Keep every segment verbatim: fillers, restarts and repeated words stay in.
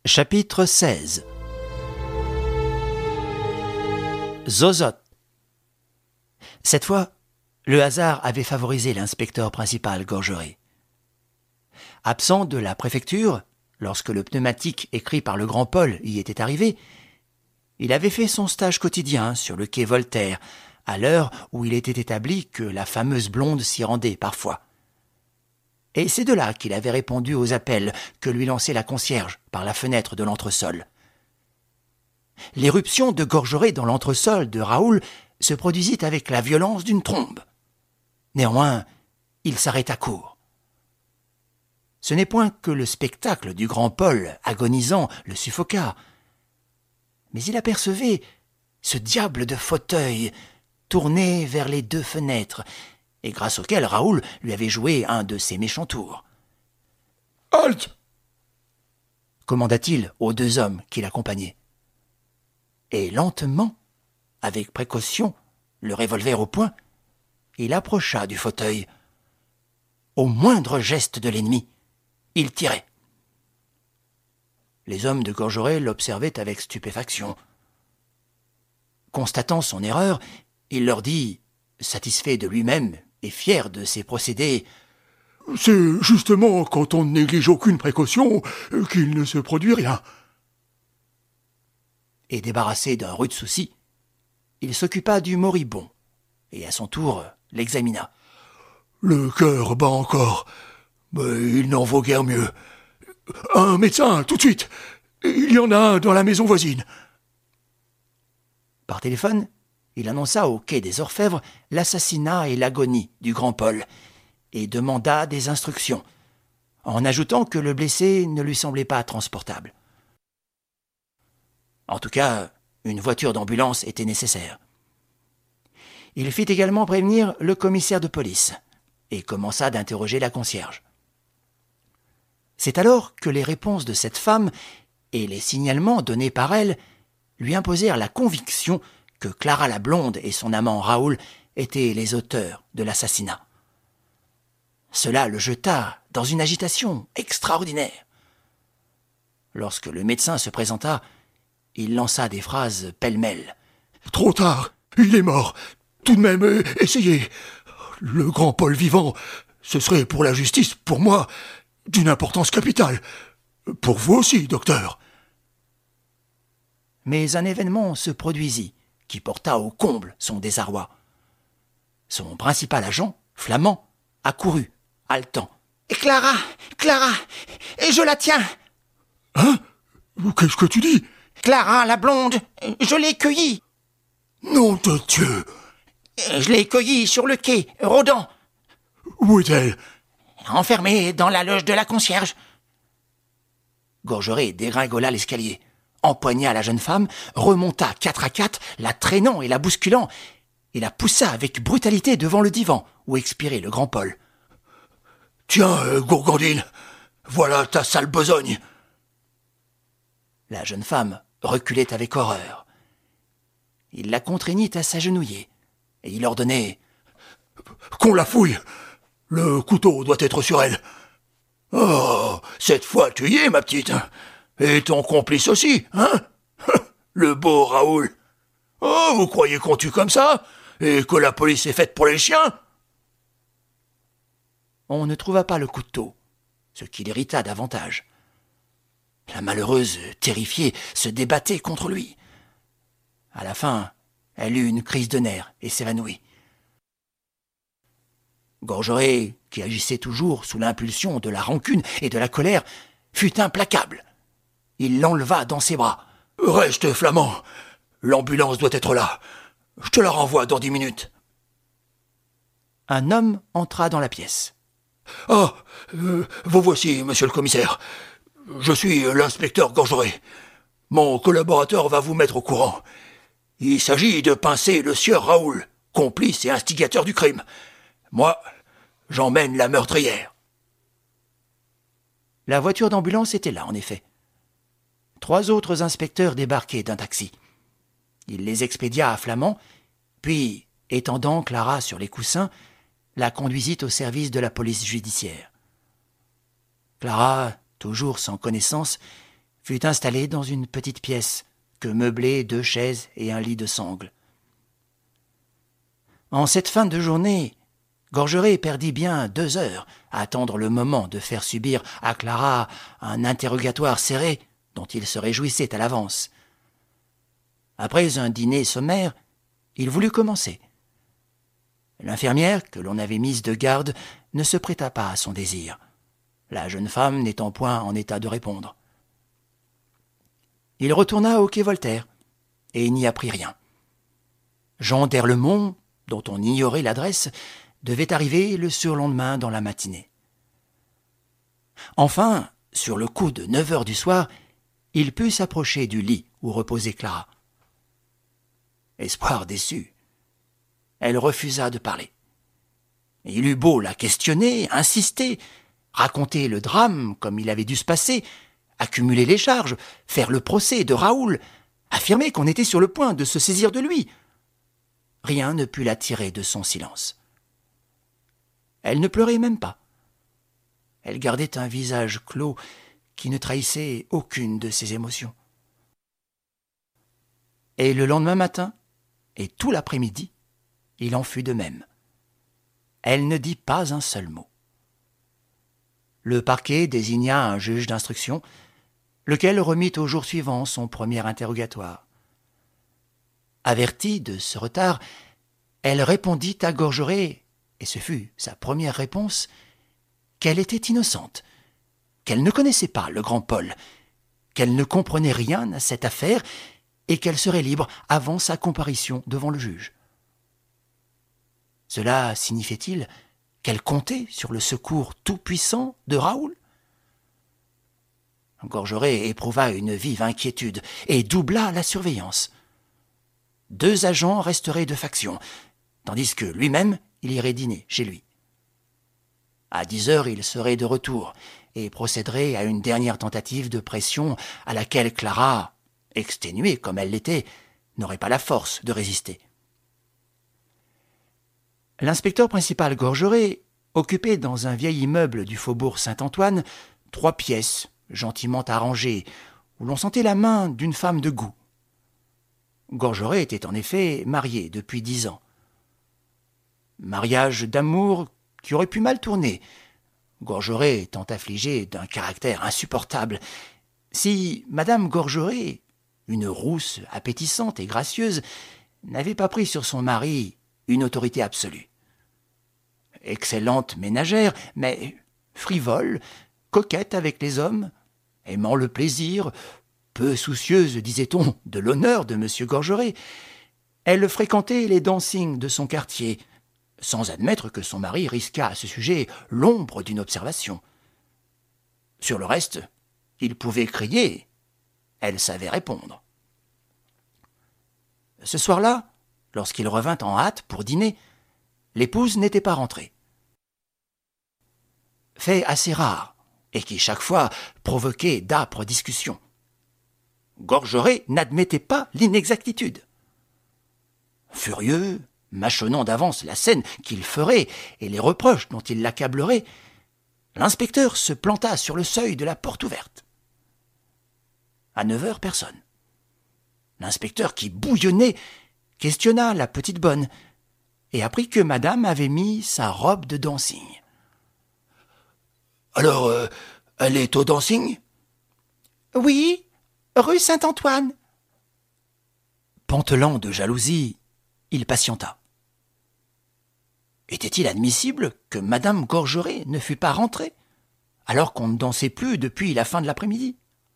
Chapitre seize. Zozote. Cette fois, le hasard avait favorisé l'inspecteur principal Gorgeret. Absent de la préfecture, lorsque le pneumatique écrit par le grand Paul y était arrivé, il avait fait son stage quotidien sur le quai Voltaire, à l'heure où il était établi que la fameuse blonde s'y rendait parfois. Et c'est de là qu'il avait répondu aux appels que lui lançait la concierge par la fenêtre de l'entresol. L'éruption de Gorgeret dans l'entresol de Raoul se produisit avec la violence d'une trombe. Néanmoins, il s'arrêta court. Ce n'est point que le spectacle du grand Paul agonisant le suffoqua, mais il apercevait ce diable de fauteuil tourné vers les deux fenêtres, et grâce auquel Raoul lui avait joué un de ses méchants tours. « Halte !» commanda-t-il aux deux hommes qui l'accompagnaient. Et lentement, avec précaution, le revolver au poing, il approcha du fauteuil. Au moindre geste de l'ennemi, il tirait. Les hommes de Gorgeret l'observaient avec stupéfaction. Constatant son erreur, il leur dit, satisfait de lui-même et fier de ses procédés, « C'est justement quand on ne néglige aucune précaution qu'il ne se produit rien. » Et débarrassé d'un rude souci, il s'occupa du moribond et à son tour l'examina. « Le cœur bat encore, mais il n'en vaut guère mieux. Un médecin, tout de suite. Il y en a un dans la maison voisine. » Par téléphone, il annonça au quai des Orfèvres l'assassinat et l'agonie du grand Paul et demanda des instructions, en ajoutant que le blessé ne lui semblait pas transportable. En tout cas, une voiture d'ambulance était nécessaire. Il fit également prévenir le commissaire de police et commença d'interroger la concierge. C'est alors que les réponses de cette femme et les signalements donnés par elle lui imposèrent la conviction que Clara la blonde et son amant Raoul étaient les auteurs de l'assassinat. Cela le jeta dans une agitation extraordinaire. Lorsque le médecin se présenta, il lança des phrases pêle-mêle. « Trop tard, il est mort. Tout de même, euh, essayez. Le grand Paul vivant, ce serait pour la justice, pour moi, d'une importance capitale. Pour vous aussi, docteur. » Mais un événement se produisit qui porta au comble son désarroi. Son principal agent, Flamand, accourut, haletant. « Clara, Clara, je la tiens !»« Hein ? Qu'est-ce que tu dis ? » ?»« Clara, la blonde, je l'ai cueillie !»« Nom de Dieu !»« Je l'ai cueillie sur le quai, rôdant. »« Où est-elle ?»« Enfermée dans la loge de la concierge. » Gorgeret dégringola l'escalier, empoigna la jeune femme, remonta quatre à quatre, la traînant et la bousculant, et la poussa avec brutalité devant le divan où expirait le grand Paul. « Tiens, euh, gourgandine, voilà ta sale besogne !» La jeune femme reculait avec horreur. Il la contraignit à s'agenouiller, et il ordonnait « Qu'on la fouille. Le couteau doit être sur elle. »« Oh, cette fois tu y es, ma petite. Et ton complice aussi, hein ? Le beau Raoul. Oh, vous croyez qu'on tue comme ça ? Et que la police est faite pour les chiens ?» On ne trouva pas le couteau, ce qui l'irrita davantage. La malheureuse, terrifiée, se débattait contre lui. À la fin, elle eut une crise de nerfs et s'évanouit. Gorgeret, qui agissait toujours sous l'impulsion de la rancune et de la colère, fut implacable. Il l'enleva dans ses bras. « Reste, Flamand. L'ambulance doit être là. Je te la renvoie dans dix minutes. » Un homme entra dans la pièce. « Ah, euh, vous voici, monsieur le commissaire. Je suis l'inspecteur Gorgeret. Mon collaborateur va vous mettre au courant. Il s'agit de pincer le sieur Raoul, complice et instigateur du crime. Moi, j'emmène la meurtrière. » La voiture d'ambulance était là, en effet. Trois autres inspecteurs débarquaient d'un taxi. Il les expédia à Flamand, puis, étendant Clara sur les coussins, la conduisit au service de la police judiciaire. Clara, toujours sans connaissance, fut installé dans une petite pièce que meublaient deux chaises et un lit de sangle. En cette fin de journée, Gorgeret perdit bien deux heures à attendre le moment de faire subir à Clara un interrogatoire serré dont il se réjouissait à l'avance. Après un dîner sommaire, il voulut commencer. L'infirmière, que l'on avait mise de garde, ne se prêta pas à son désir, la jeune femme n'étant point en état de répondre. Il retourna au quai Voltaire et n'y apprit rien. Jean d'Erlemont, dont on ignorait l'adresse, devait arriver le surlendemain dans la matinée. Enfin, sur le coup de neuf heures du soir, il put s'approcher du lit où reposait Clara. Espoir déçu, elle refusa de parler. Il eut beau la questionner, insister, raconter le drame comme il avait dû se passer, accumuler les charges, faire le procès de Raoul, affirmer qu'on était sur le point de se saisir de lui. Rien ne put la tirer de son silence. Elle ne pleurait même pas. Elle gardait un visage clos qui ne trahissait aucune de ses émotions. Et le lendemain matin, et tout l'après-midi, il en fut de même. Elle ne dit pas un seul mot. Le parquet désigna un juge d'instruction, lequel remit au jour suivant son premier interrogatoire. Avertie de ce retard, elle répondit à Gorgeret, et ce fut sa première réponse, qu'elle était innocente, qu'elle ne connaissait pas le grand Paul, qu'elle ne comprenait rien à cette affaire et qu'elle serait libre avant sa comparution devant le juge. Cela signifiait-il qu'elle comptait sur le secours tout-puissant de Raoul? Gorgeret éprouva une vive inquiétude et doubla la surveillance. Deux agents resteraient de faction, tandis que lui-même, il irait dîner chez lui. À dix heures, il serait de retour et procéderait à une dernière tentative de pression à laquelle Clara, exténuée comme elle l'était, n'aurait pas la force de résister. L'inspecteur principal Gorgeret occupait dans un vieil immeuble du faubourg Saint-Antoine trois pièces gentiment arrangées, où l'on sentait la main d'une femme de goût. Gorgeret était en effet marié depuis dix ans. Mariage d'amour qui aurait pu mal tourner, Gorgeret étant affligé d'un caractère insupportable. Si Madame Gorgeret, une rousse appétissante et gracieuse, n'avait pas pris sur son mari une autorité absolue. Excellente ménagère, mais frivole, coquette avec les hommes, aimant le plaisir, peu soucieuse, disait-on, de l'honneur de M. Gorgeret, elle fréquentait les dancings de son quartier, sans admettre que son mari risquât à ce sujet l'ombre d'une observation. Sur le reste, il pouvait crier, elle savait répondre. Ce soir-là, lorsqu'il revint en hâte pour dîner, l'épouse n'était pas rentrée. Fait assez rare, et qui chaque fois provoquait d'âpres discussions. Gorgeret n'admettait pas l'inexactitude. Furieux, mâchonnant d'avance la scène qu'il ferait et les reproches dont il l'accablerait, l'inspecteur se planta sur le seuil de la porte ouverte. À neuf heures, personne. L'inspecteur, qui bouillonnait, questionna la petite bonne et apprit que madame avait mis sa robe de dancing. « Alors, euh, elle est au dancing ?»« Oui, rue Saint-Antoine. » Pantelant de jalousie, il patienta. Était-il admissible que madame Gorgeret ne fût pas rentrée, alors qu'on ne dansait plus depuis la fin de l'après-midi?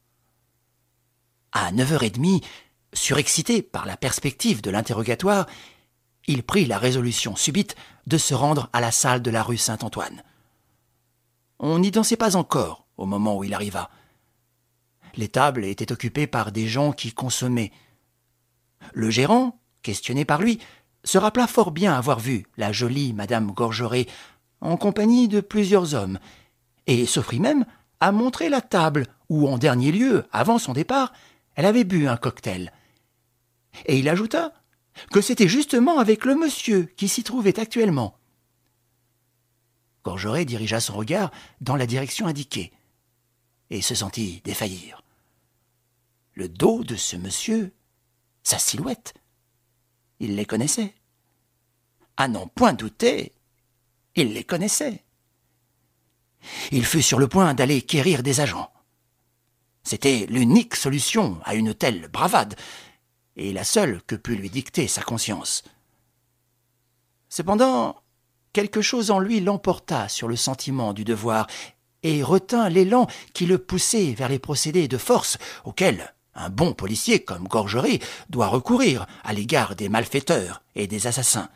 À neuf heures trente, surexcité par la perspective de l'interrogatoire, il prit la résolution subite de se rendre à la salle de la rue Saint-Antoine. On n'y dansait pas encore au moment où il arriva. Les tables étaient occupées par des gens qui consommaient. Le gérant, questionné par lui, se rappela fort bien avoir vu la jolie madame Gorgeret en compagnie de plusieurs hommes, et s'offrit même à montrer la table où, en dernier lieu, avant son départ, elle avait bu un cocktail. Et il ajouta que c'était justement avec le monsieur qui s'y trouvait actuellement. Gorgeret dirigea son regard dans la direction indiquée et se sentit défaillir. le dos de ce monsieur, sa silhouette. Il les connaissait. À n'en point douter, il les connaissait. Il fut sur le point d'aller quérir des agents. C'était l'unique solution à une telle bravade, et la seule que pût lui dicter sa conscience. Cependant, quelque chose en lui l'emporta sur le sentiment du devoir et retint l'élan qui le poussait vers les procédés de force auxquels un bon policier comme Gorgeret doit recourir à l'égard des malfaiteurs et des assassins.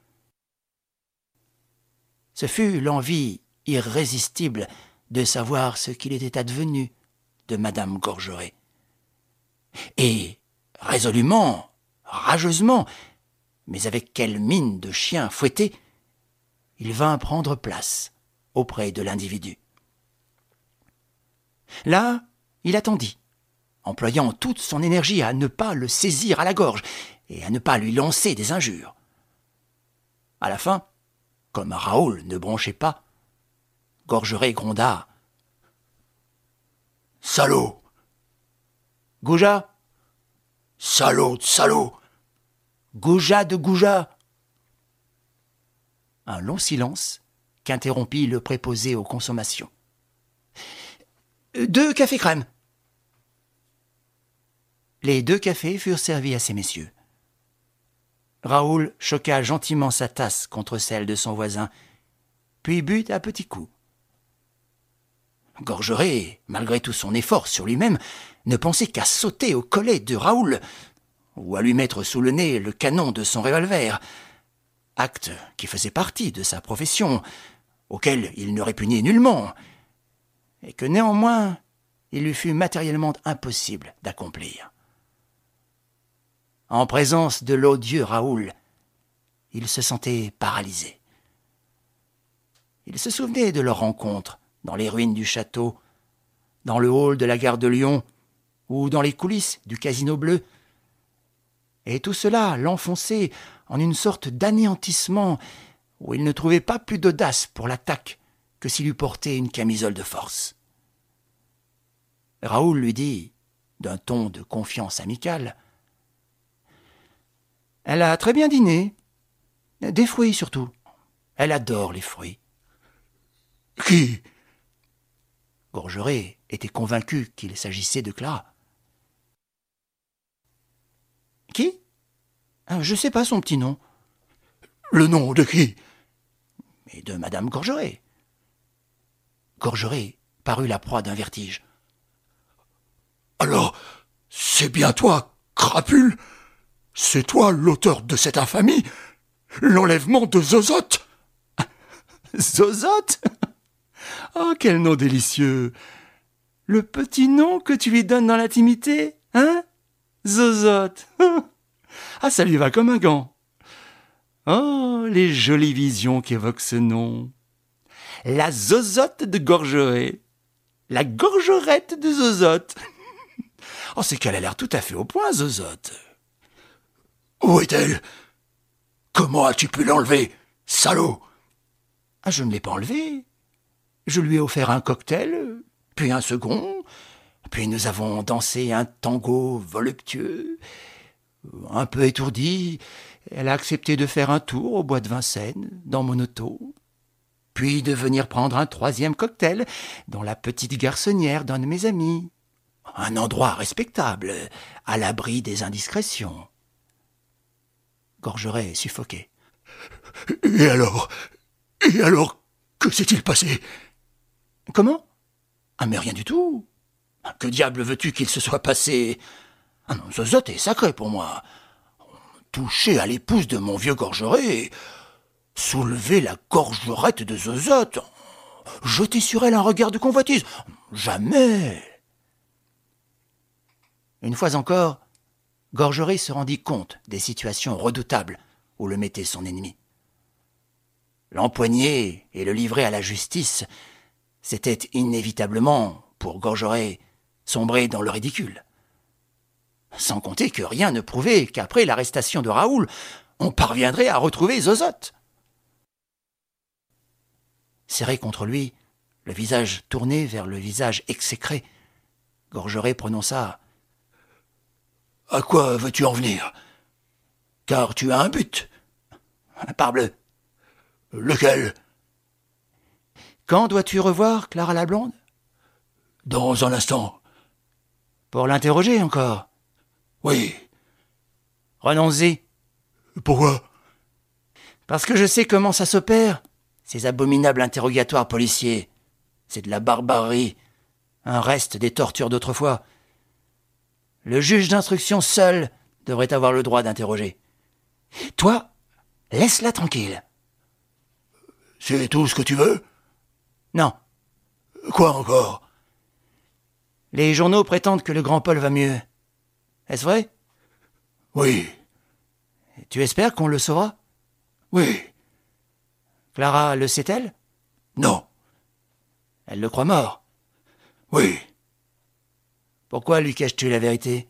Ce fut l'envie irrésistible de savoir ce qu'il était advenu de Madame Gorgeret. Et, résolument, rageusement, mais avec quelle mine de chien fouetté, il vint prendre place auprès de l'individu. Là, il attendit, employant toute son énergie à ne pas le saisir à la gorge et à ne pas lui lancer des injures. À la fin, comme Raoul ne bronchait pas, Gorgeret gronda « Salaud !»« Goujat !»« Salaud de salaud !»« Goujat de Goujat !» Un long silence qu'interrompit le préposé aux consommations. « Deux cafés crème !» Les deux cafés furent servis à ces messieurs. Raoul choqua gentiment sa tasse contre celle de son voisin, puis but à petits coups. Gorgeret, malgré tout son effort sur lui-même, ne pensait qu'à sauter au collet de Raoul, ou à lui mettre sous le nez le canon de son revolver, acte qui faisait partie de sa profession, auquel il ne répugnait nullement, et que néanmoins il lui fut matériellement impossible d'accomplir. En présence de l'odieux Raoul, il se sentait paralysé. Il se souvenait de leur rencontre dans les ruines du château, dans le hall de la gare de Lyon ou dans les coulisses du Casino Bleu. Et tout cela l'enfonçait en une sorte d'anéantissement où il ne trouvait pas plus d'audace pour l'attaque que s'il eût porté une camisole de force. Raoul lui dit, d'un ton de confiance amicale, « Elle a très bien dîné. Des fruits surtout. Elle adore les fruits. » « Qui ?» Gorgeret était convaincu qu'il s'agissait de Clara. « Qui ? Je ne sais pas son petit nom. »« Le nom de qui ?»« Mais de Madame Gorgeret. » Gorgeret parut la proie d'un vertige. « Alors, c'est bien toi, crapule ? C'est toi l'auteur de cette infamie ? L'enlèvement de Zozote ?» ?»« Zozote ? Oh, quel nom délicieux ! Le petit nom que tu lui donnes dans l'intimité, hein ? Zozote. Ah, ça lui va comme un gant. Oh, les jolies visions qu'évoque ce nom. La Zozote de Gorgeret. La Gorgerette de Zozote. Oh, c'est qu'elle a l'air tout à fait au point, Zozote. Où est-elle ? Comment as-tu pu l'enlever, salaud ? Ah, je ne l'ai pas enlevée. Je lui ai offert un cocktail, puis un second, puis nous avons dansé un tango voluptueux. Un peu étourdie, elle a accepté de faire un tour au bois de Vincennes, dans mon auto, puis de venir prendre un troisième cocktail dans la petite garçonnière d'un de mes amis. Un endroit respectable, à l'abri des indiscrétions. Gorgeret suffoquait. « Et alors ? Et alors, que s'est-il passé ? » ?»« Comment ? Ah, mais rien du tout. Que diable veux-tu qu'il se soit passé ? Ah non, Zozote est sacré pour moi. Toucher à l'épouse de mon vieux Gorgeret, soulever la gorgerette de Zozote, jeter sur elle un regard de convoitise, jamais. Une fois encore, Gorgeret se rendit compte des situations redoutables où le mettait son ennemi. L'empoigner et le livrer à la justice, c'était inévitablement, pour Gorgeret, sombrer dans le ridicule. Sans compter que rien ne prouvait qu'après l'arrestation de Raoul, on parviendrait à retrouver Zozote. Serré contre lui, le visage tourné vers le visage exécré, Gorgeret prononça À quoi veux-tu en venir? Car tu as un but. Parbleu. Lequel? Quand dois-tu revoir Clara la blonde? Dans un instant. Pour l'interroger encore? Oui. Renonce-y. Pourquoi? Parce que je sais comment ça s'opère, ces abominables interrogatoires policiers. C'est de la barbarie, un reste des tortures d'autrefois. Le juge d'instruction seul devrait avoir le droit d'interroger. Toi, laisse-la tranquille. C'est tout ce que tu veux? Non. Quoi encore? Les journaux prétendent que le grand Paul va mieux. Est-ce vrai? Oui. Et tu espères qu'on le saura? Oui. Clara le sait-elle? Non. Elle le croit mort. Oui. Pourquoi lui caches-tu la vérité?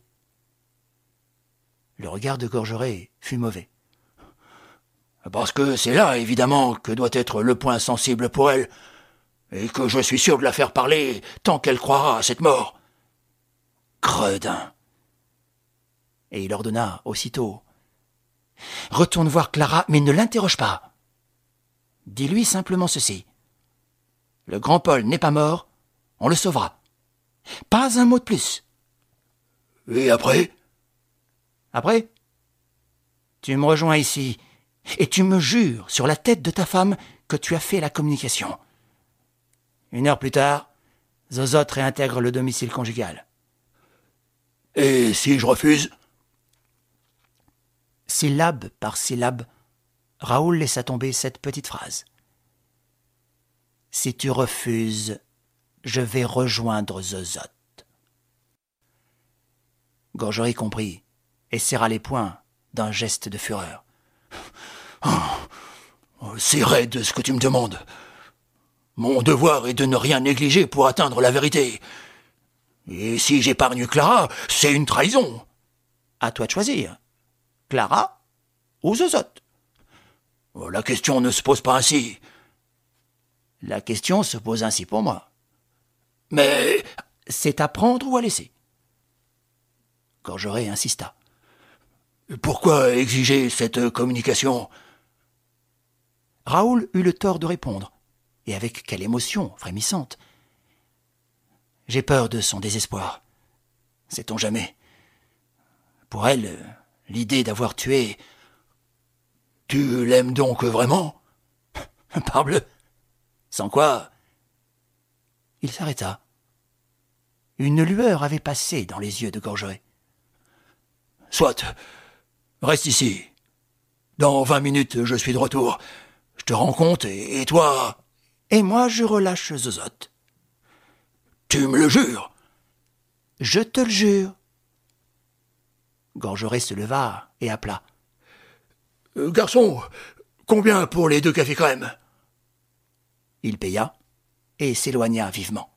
Le regard de Gorgeret fut mauvais. Parce que c'est là, évidemment, que doit être le point sensible pour elle, et que je suis sûr de la faire parler tant qu'elle croira à cette mort. Gredin. Et il ordonna aussitôt. Retourne voir Clara, mais ne l'interroge pas. Dis-lui simplement ceci. Le grand Paul n'est pas mort, on le sauvera. Pas un mot de plus. Et après? Après? Tu me rejoins ici, et tu me jures sur la tête de ta femme que tu as fait la communication. Une heure plus tard, Zozote réintègre le domicile conjugal. Et si je refuse? Syllabe par syllabe, Raoul laissa tomber cette petite phrase. Si tu refuses, je vais rejoindre Zozote. Gorgeret comprit et serra les poings d'un geste de fureur. Oh, c'est raide ce que tu me demandes. Mon devoir est de ne rien négliger pour atteindre la vérité. Et si j'épargne Clara, c'est une trahison. À toi de choisir. Clara ou Zozote? La question ne se pose pas ainsi. La question se pose ainsi pour moi. Mais c'est à prendre ou à laisser. Gorgeret insista. Pourquoi exiger cette communication? Raoul eut le tort de répondre, et avec quelle émotion frémissante. J'ai peur de son désespoir. Sait-on jamais? Pour elle, l'idée d'avoir tué... Tu l'aimes donc vraiment? Parbleu! Sans quoi... Il s'arrêta. Une lueur avait passé dans les yeux de Gorgeret. Soit. Reste ici. Dans vingt minutes, je suis de retour. Je te rends compte, et, et toi... Et moi, je relâche Zozote. Tu me le jures? Je te le jure. Gorgeret se leva et appela. Euh, garçon, combien pour les deux cafés crème? Il paya et s'éloigna vivement.